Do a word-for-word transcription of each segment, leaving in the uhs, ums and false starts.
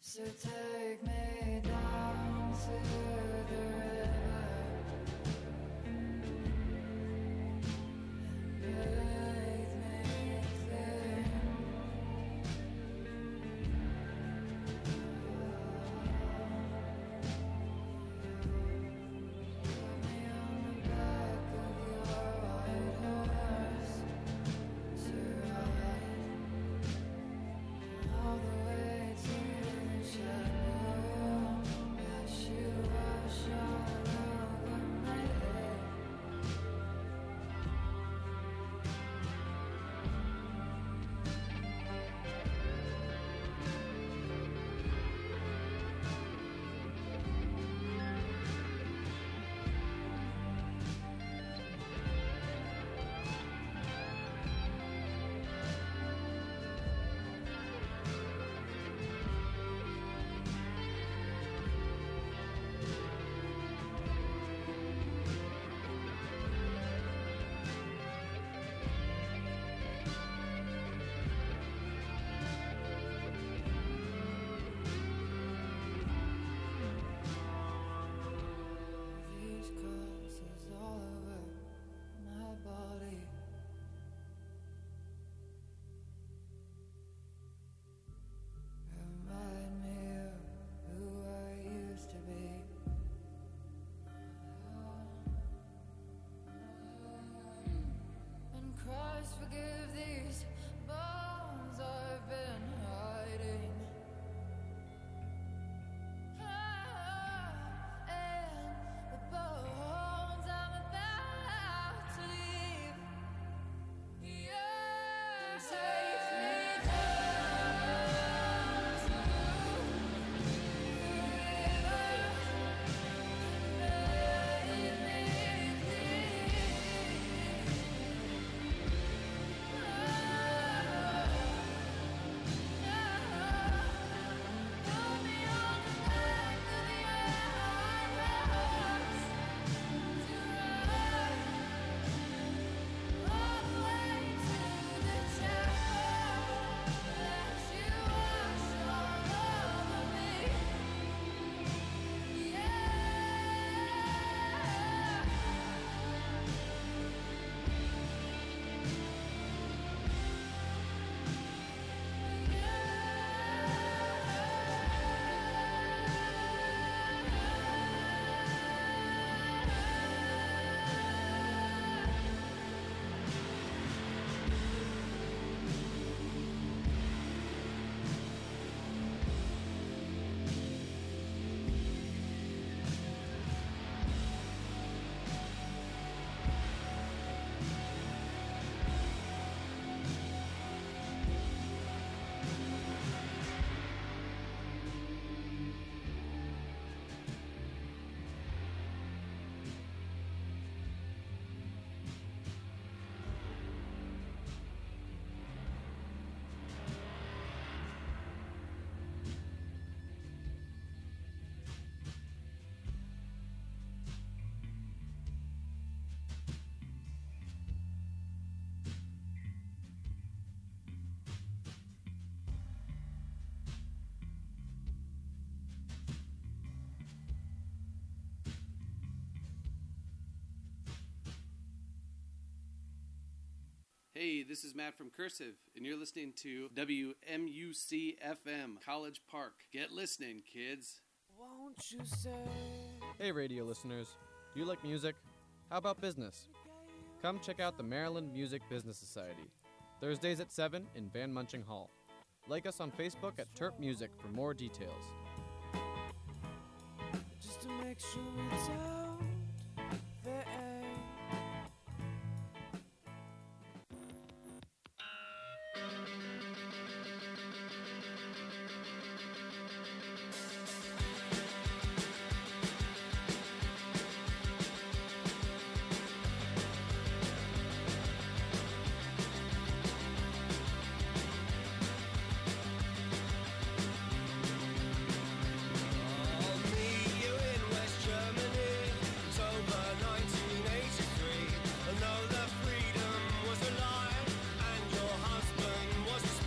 So take me down to the river and bathe me clean. Put me on the back of your white horse to ride all the way to the shadow. As you wash all over my head. These crosses all over my body. Remind me of who I used to be. And Christ, forgive these bones I've been hiding. Ah, and the bones I'm about to leave. Yeah, take me down to the river, bathe me clean. Put me on the back of your horse to ride all the way to the chapel. Let you wash all over me. Yeah. Hey, this is Matt from Cursive, and you're listening to W M U C F M, College Park. Get listening, kids. Won't you say? Hey radio listeners, do you like music? How about business? Come check out the Maryland Music Business Society, Thursdays at seven in Van Munching Hall. Like us on Facebook at Terp Music for more details. Just to make sure it's out there. I'll meet you in West Germany, October nineteen eighty-three. I know that freedom was a lie, and your husband was a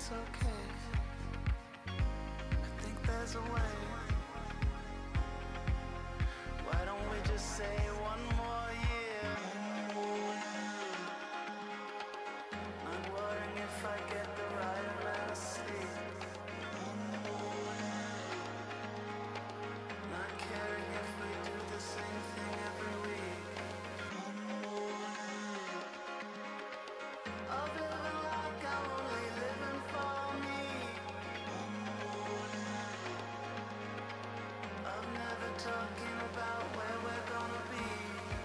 it's okay. I think there's a way. Why don't we just say one more year? Not worrying if I get the right amount of sleep. Not caring if we do the same thing every week. Of living like I'm only living for me. Of never talking about where we're gonna be.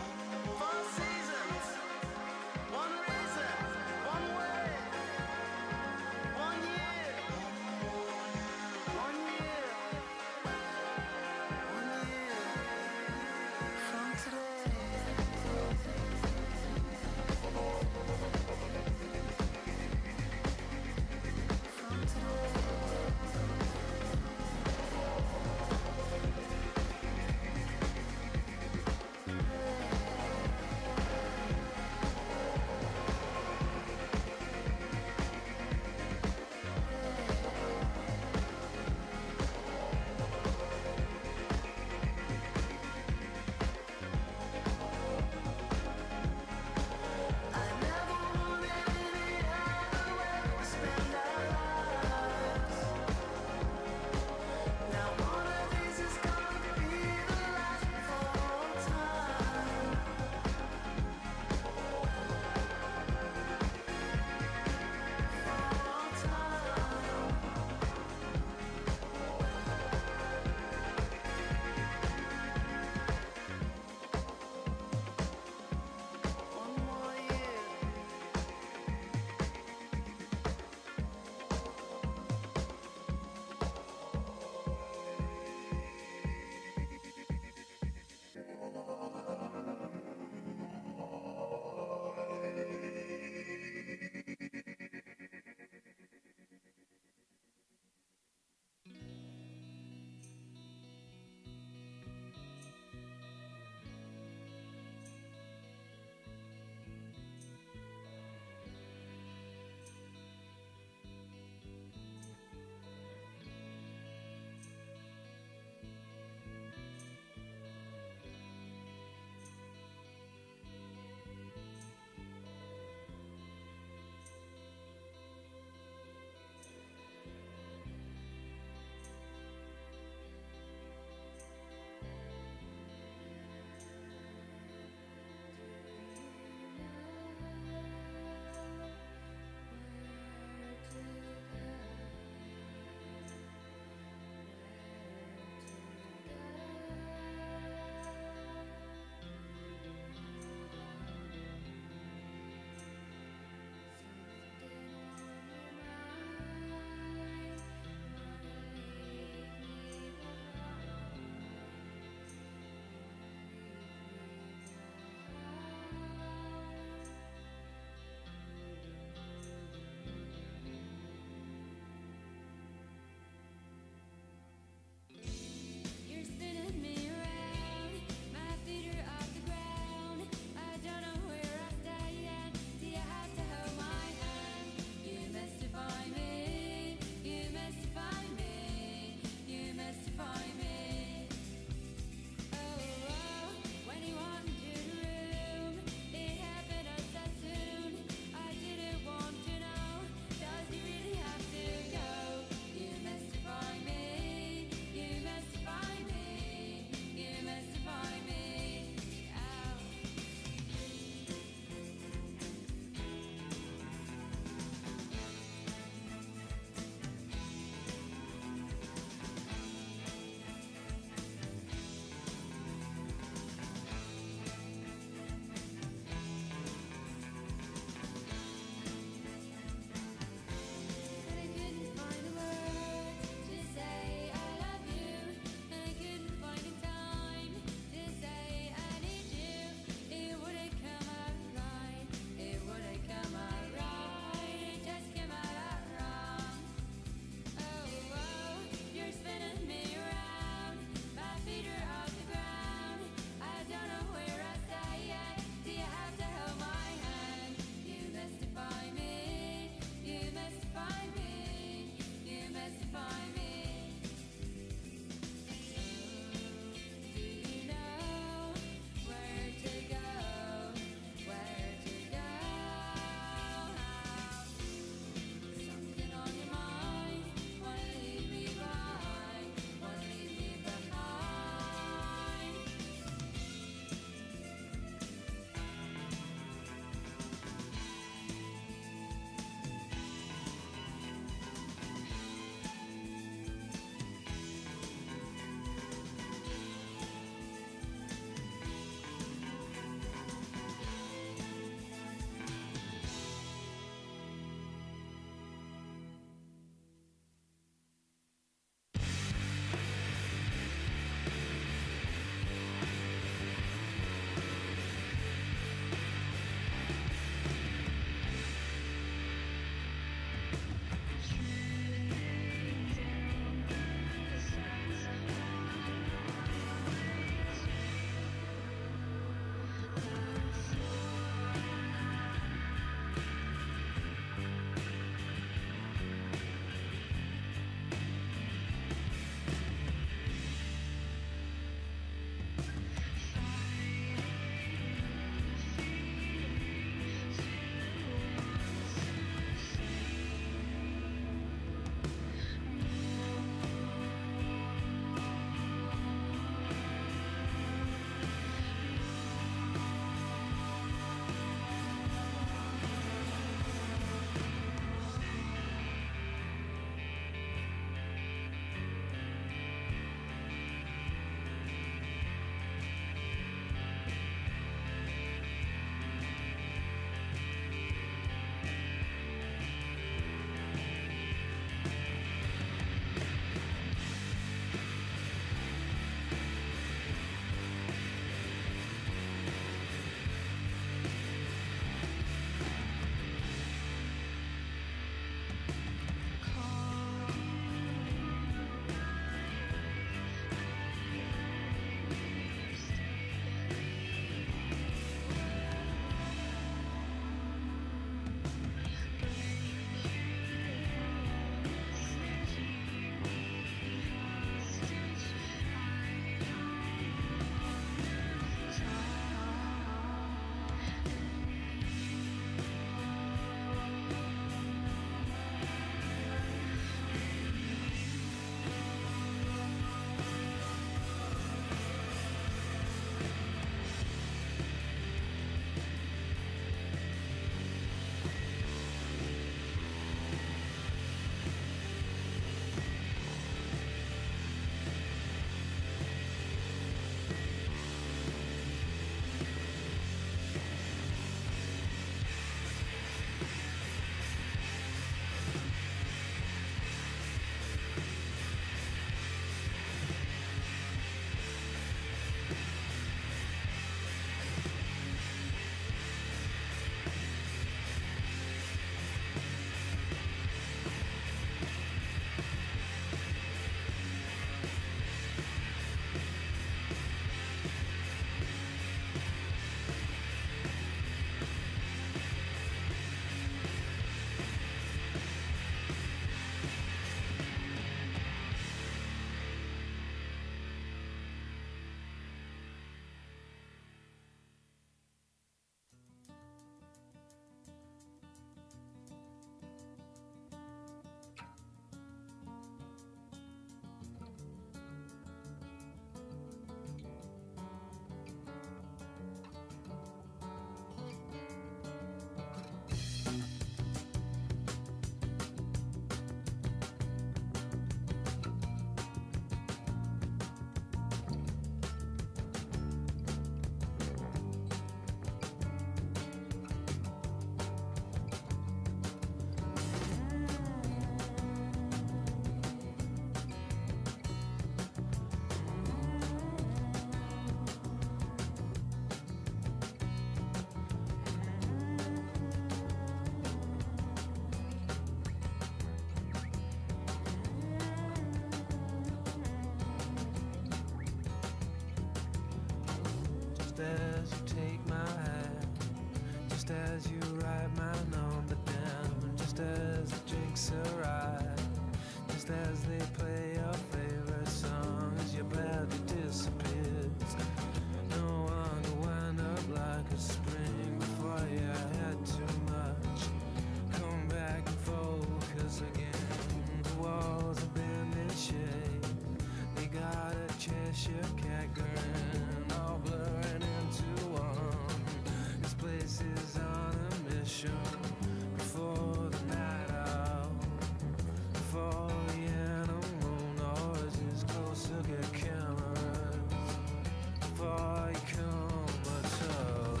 just as you take my hand, just as you write my number down, just as the drinks arrive, just as they play your favorite song, as your bladder disappears. No one will wind up like a spring before you had too much. Come back and focus again. The walls have been in shade. They got a Cheshire cat grin, all blurring into one. This place is on a mission. Before the night out, before the animal noises closer get cameras, before you come at all.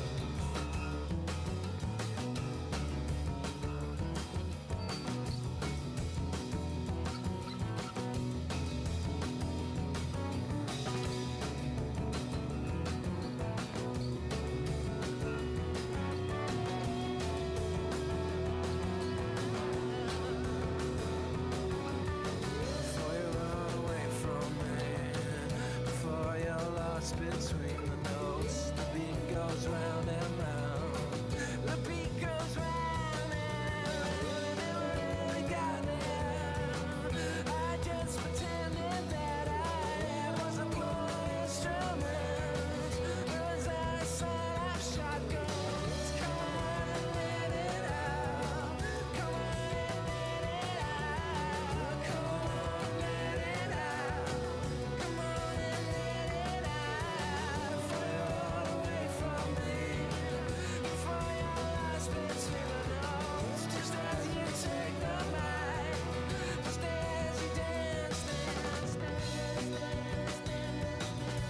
Before you run away from me, before you're lost between the notes, the beat goes round and round. The beat goes round and round, and never really got there. I just pretended that I wasn't playing instruments, as I set up shotguns. Come on and let it out. Come on and let it out. Come on, let it out. Come on and let it out. Before you run away from me, before you're lost between the notes, just as you take the mic, just as you dance, dance, dance, dance, dance.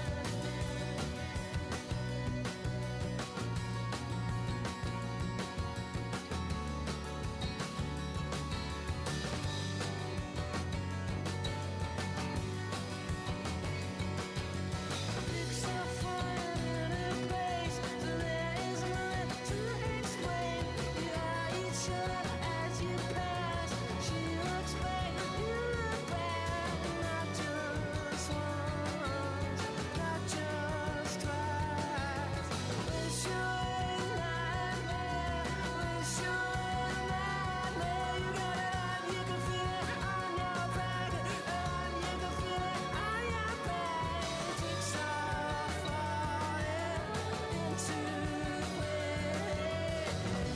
Picks up fire in a place, so there is none to explain. You eye each other as you pass. She looks back, you look back. Not just once, not just twice. Wish you were a nightmare. Wish you were a nightmare. You got it on, you can feel it on your back, and you can feel it on your back. Jigsaw falling into place.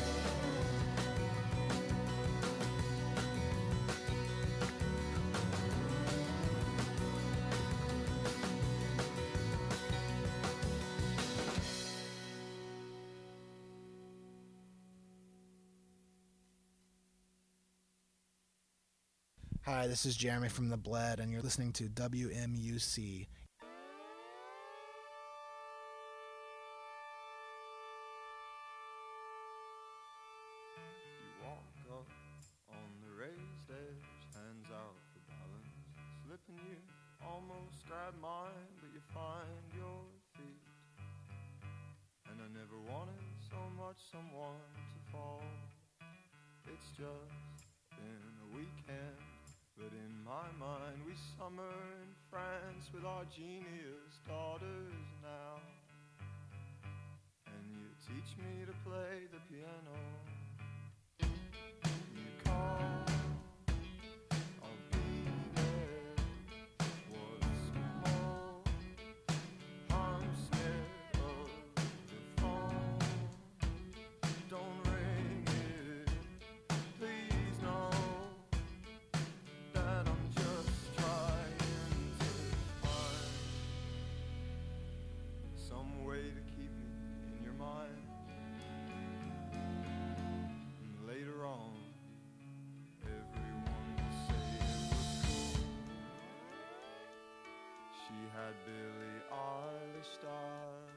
Hi, this is Jeremy from The Bled, and you're listening to W M U C. You walk up on the raised edge, hands out for balance, slipping you almost grab mine, but you find your feet. And I never wanted so much someone to fall. It's just been a weekend, but in my mind we summer in France with our genius daughters now. And you teach me to play the piano. You call, I'll be there. What's more, I'm scared of the phone. Don't ring it, please know that I'm just trying to find some way to keep me in your mind. And later on, everyone will say it was cool. She had Billie Eilish style.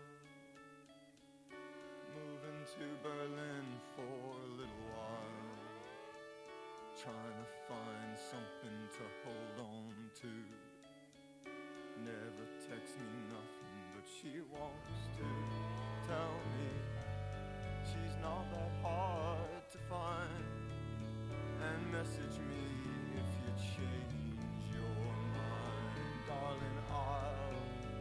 Moving to Berlin for a little while, trying to find something to hold on to. Never texts me nothing, but she wants to tell me she's not that hard to find. And message me if you change your mind, darling. I'll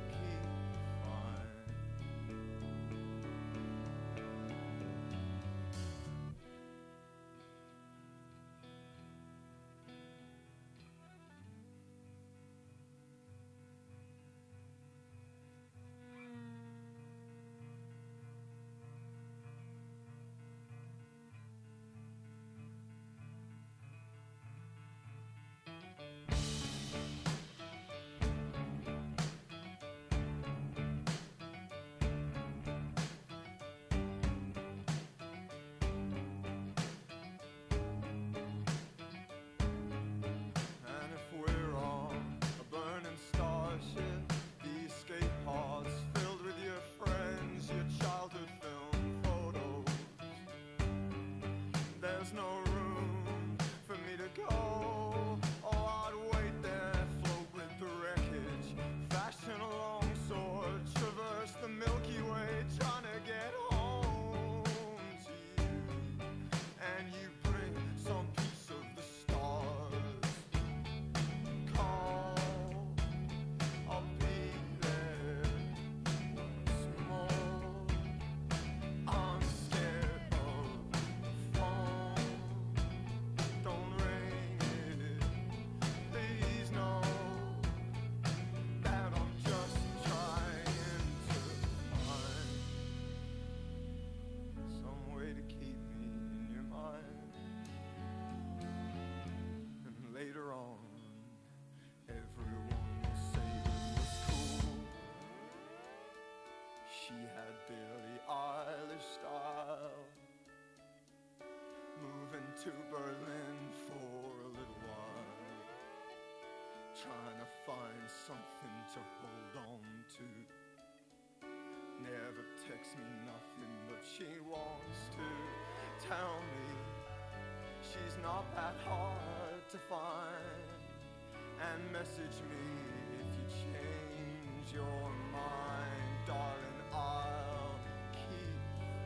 Berlin for a little while, trying to find something to hold on to. Never texts me nothing, but she wants to tell me she's not that hard to find, and message me if you change your mind, darling, I'll keep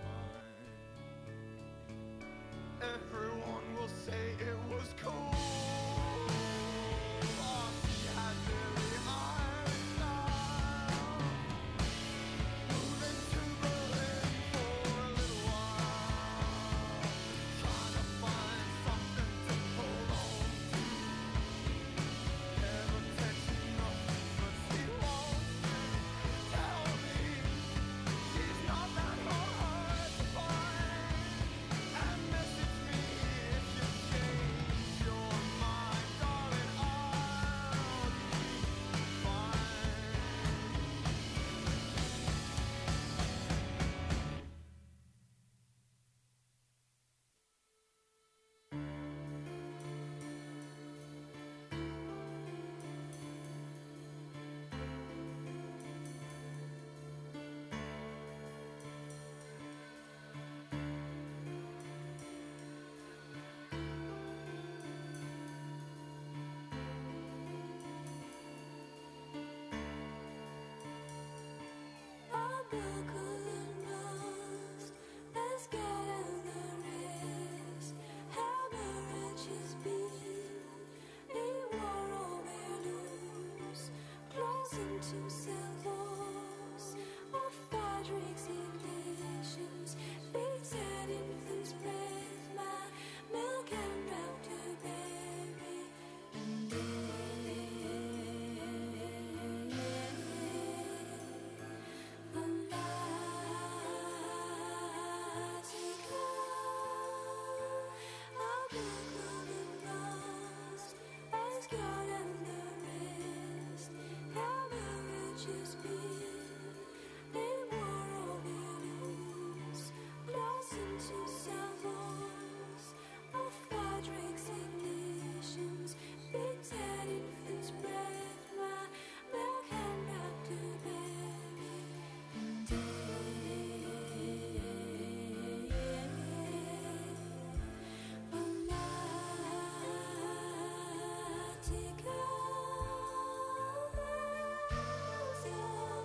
fine. Everyone will say it was cool. Oh, she had really iron style. Moving to Berlin for a little while, trying to find something to hold on to. Never text me nothing, but she wants to tell me she's not that hard to find, and message me if you change your mind, darling, I'll keep fine. Our buckle lost, as God and the rest. Hemorrhages beat, we war or we lose. Close into salvos, or Frederick's ignitions. Beats and infants breath, my milk and Doctor Berry. And Fanatica,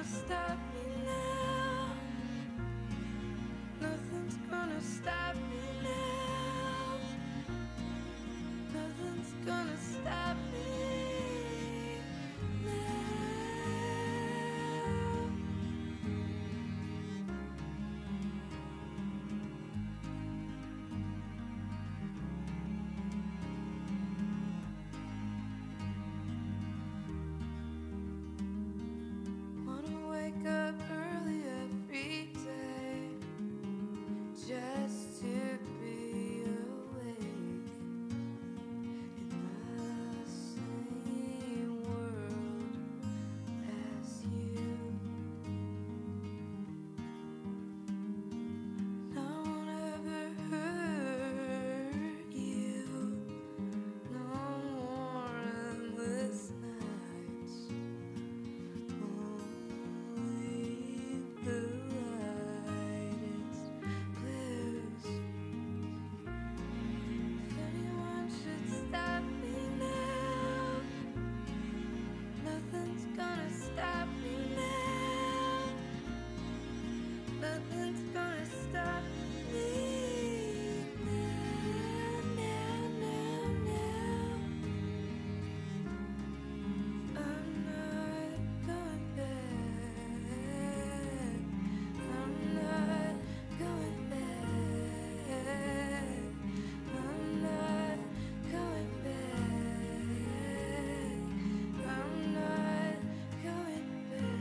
stop me now. Nothing's gonna stop me now. Nothing's gonna stop me now. Wanna wake up early every day just to be awake in the same world as you. No one ever hurt you. No more endless nights. Only the lightest blues. If anyone should stop me now, nothing's gonna stop me now. Nothing's gonna stop me now, now, now, now. I'm not going back. I'm not going back. I'm not going back. I'm not going back.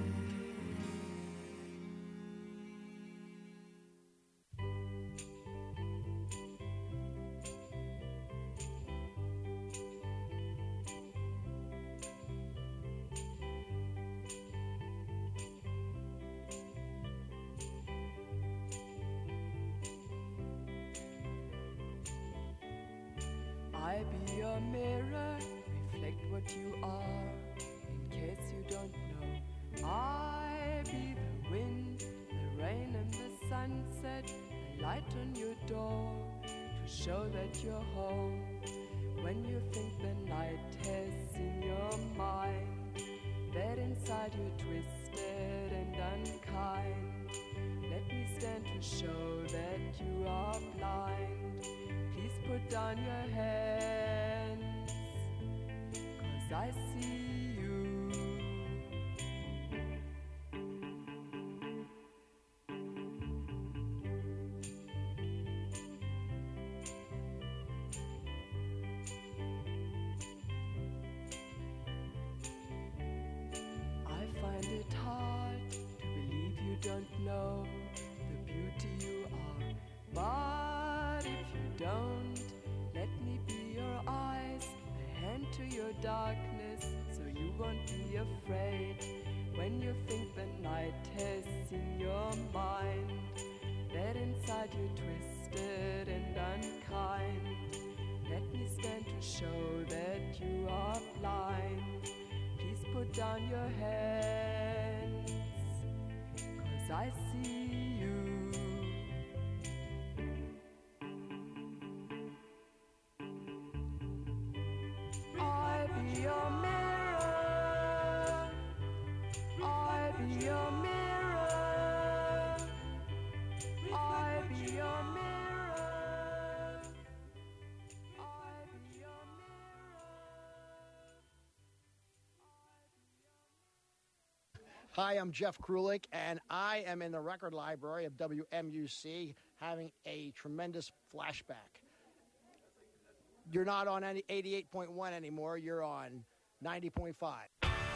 I be your mirror, reflect what you are, in case you don't know. I be the wind, the rain and the sunset, the light on your door, to show that you're home. When you think the night has in your mind, that inside you're twisted and unkind. Let me stand to show that you are blind. Please put down your hands, 'cause I see you. I find it hard to believe you don't know the beauty you are. But if you don't, let me be your eyes, a hand to your darkness, so you won't be afraid. When you think the night has in your mind, that inside you're twisted and unkind. Let me stand to show that you are blind. Please put down your hands, 'cause I see you. I be your mirror. I be your mirror. I be your mirror. I be your mirror. Hi, I'm Jeff Krulik, and I am in the record library of W M U C having a tremendous flashback. You're not on any eighty-eight point one anymore. You're on ninety point five.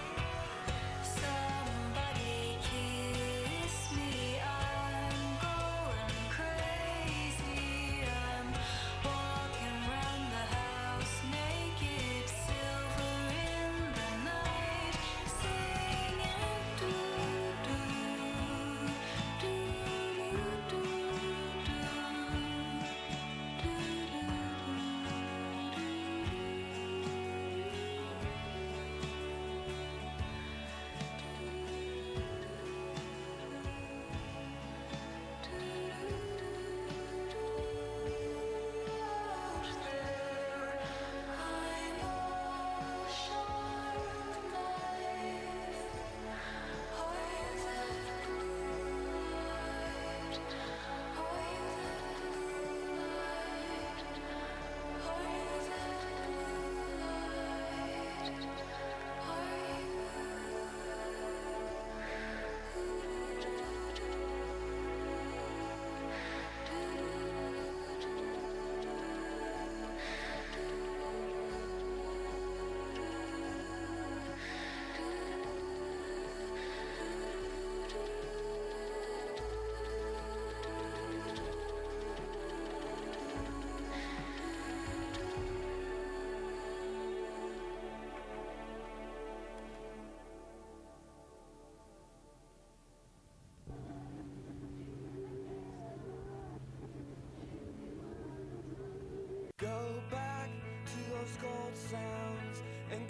Somebody kiss me, I'm going crazy. I'm walking around the house naked, silver in the night, singing doo-doo, doo-doo-doo-doo, doo-doo-doo-doo.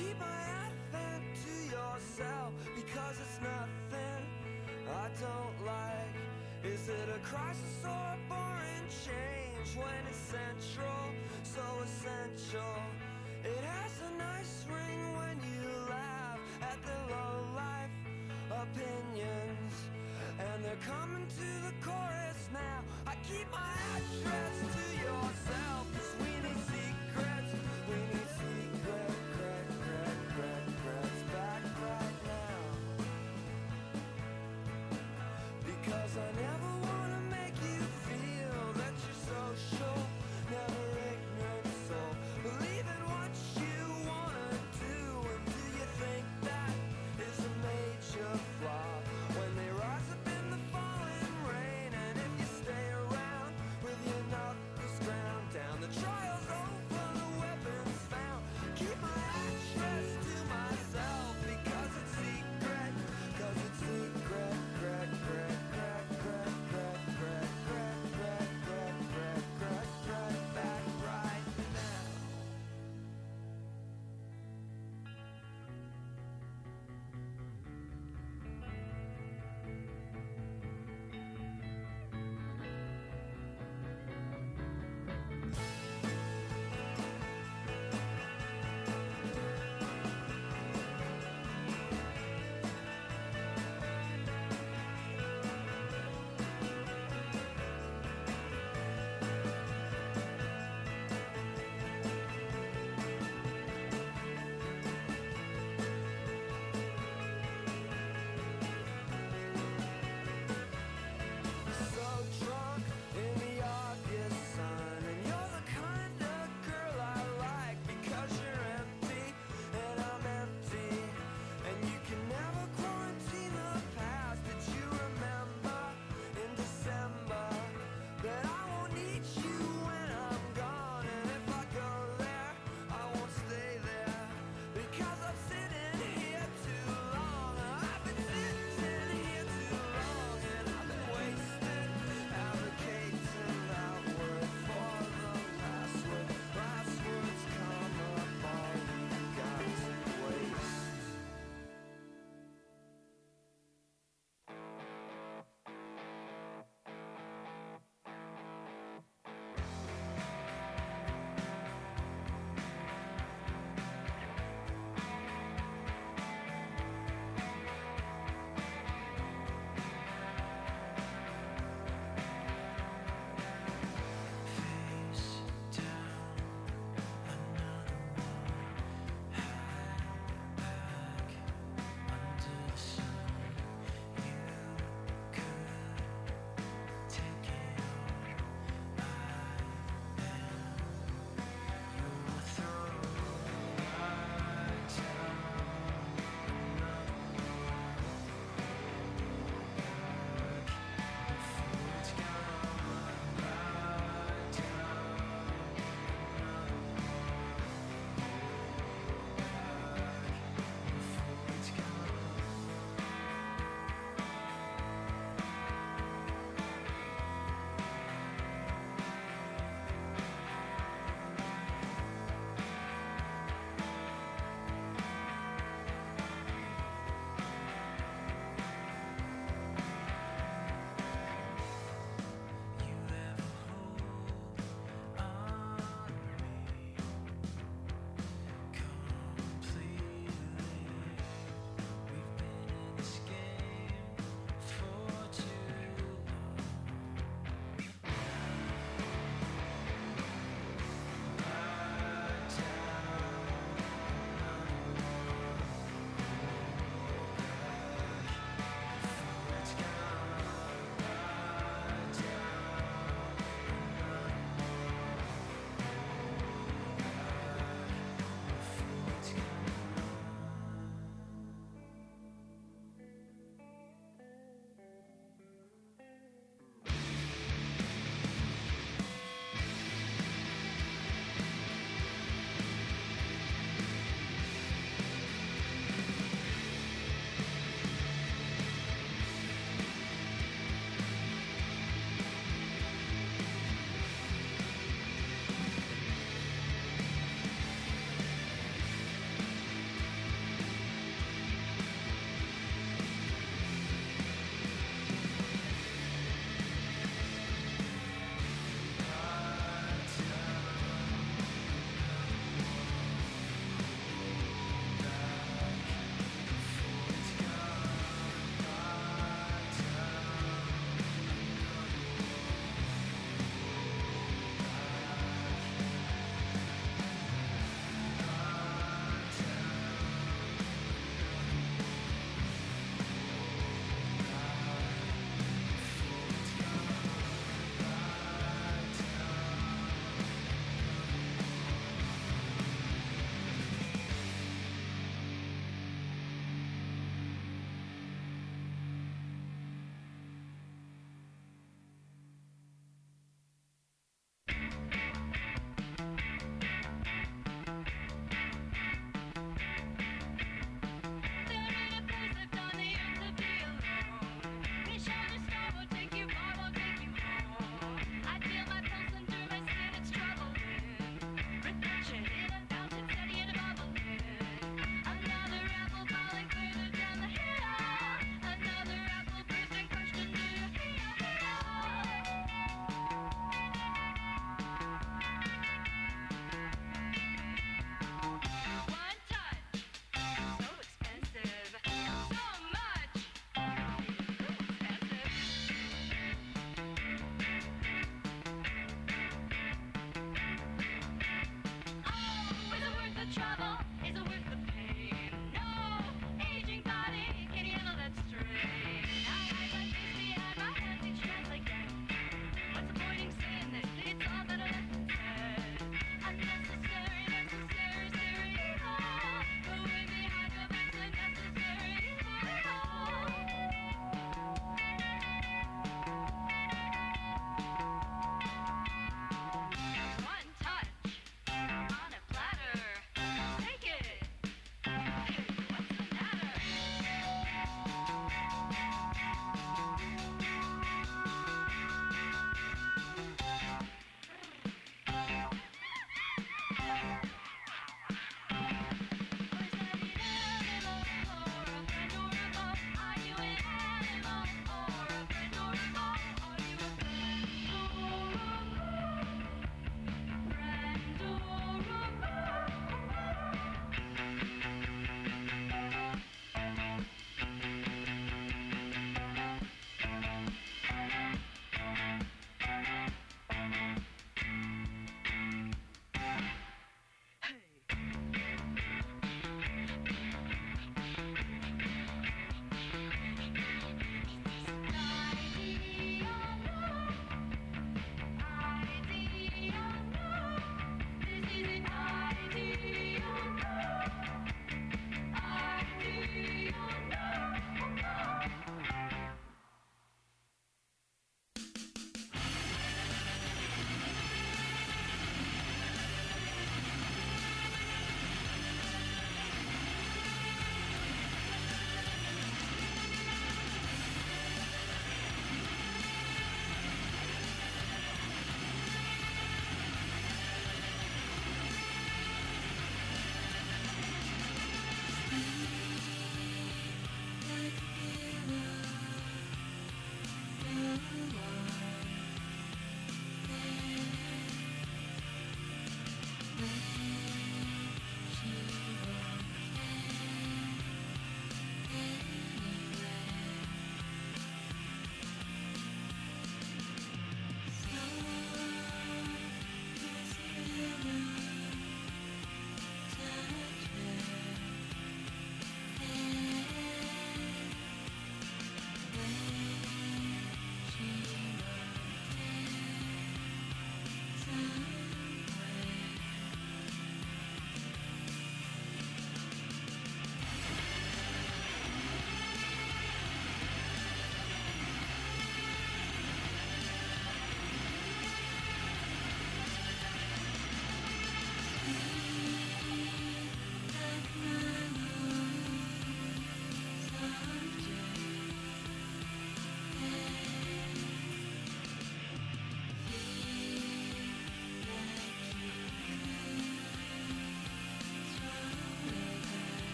keep my advent to yourself, because it's nothing I don't like. Is it a crisis or a boring change when it's central, so essential? It has a nice ring when you laugh at the low-life opinions, and they're coming to the chorus now. I keep my address to yourself, 'cause we need secrets. We need secret, crack, crack, crack, cracks back right now. Because I never wanna make you feel that you're social, never ignorant soul. Believe in what you wanna do, and do you think that is a major flaw? When they rise up in the falling rain, and if you stay around with your knuckles ground down,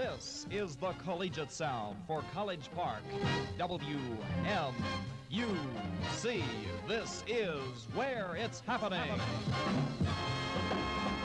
This is the collegiate sound for College Park. W M U C. This is where it's happening.